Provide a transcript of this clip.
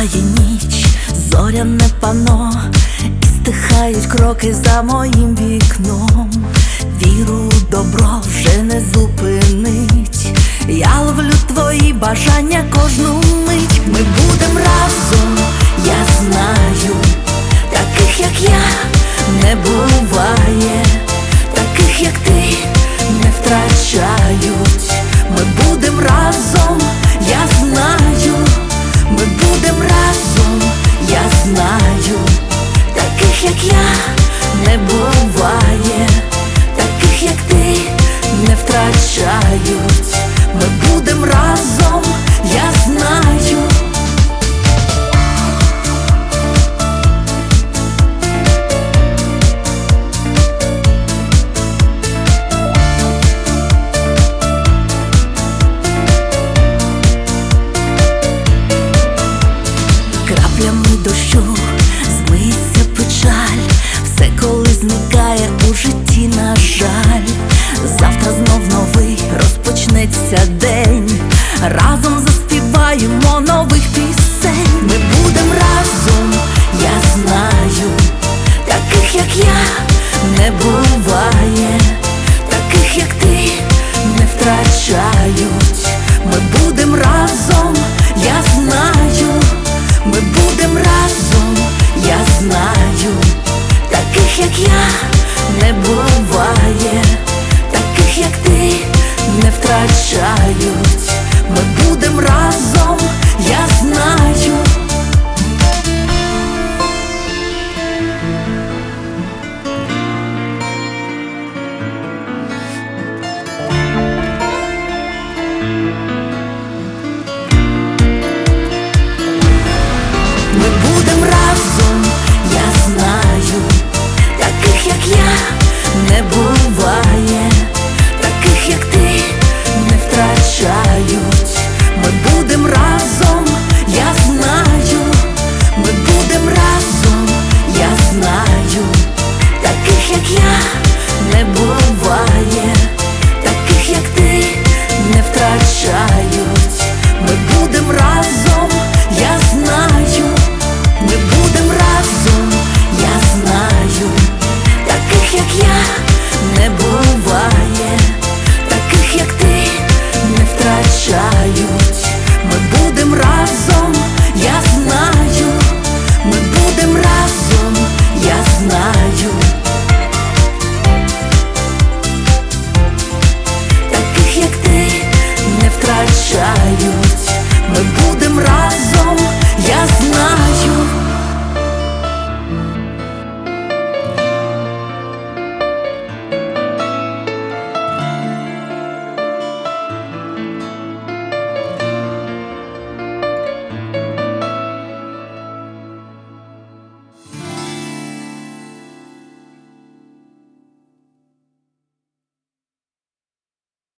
Наступає ніч, зоряне панно, і стихають кроки за моїм вікном. Віру у добро вже не зупинить. Я ловлю твої бажання кожну мить. Ми будем разом, я знаю. Таких, як я, не буває. Таких, як ти, не втрачають. Ми будем разом, я знаю. Ми будем разом, я знаю. Таких, як я, не буває. Таких, як ти, не втрачають. Ми будем разом, я знаю. Краплями дощу змиється печаль. Все колись зникає у житті, на жаль. Завтра знов новий розпочнеться день. Разом заспіваємо нових пісень. Ми будем разом, я знаю. Таких, як я, не буває. Таких, як ти, не втрачають. Ми будем разом, я знаю. Ми будем разом, я знаю. Таких, як я, не буває. Таких, як ти, не втрачають. Ми будем разом, я знаю. Ми будем разом, я знаю. Таких, як я, не буває. Таких, як ти, не втрачають. Ми будем разом, я знаю. Ми будем разом, я знаю. Таких, як я, не буває. Таких, як ти, не втрачають. Ми будем разом, я знаю. Ми будем разом, я знаю. Таких, як я, не буває. Таких, як ти, не втрачають. Ми будем разом, я знаю. Ми будем разом, я знаю. Таких, як ти, не втрачають.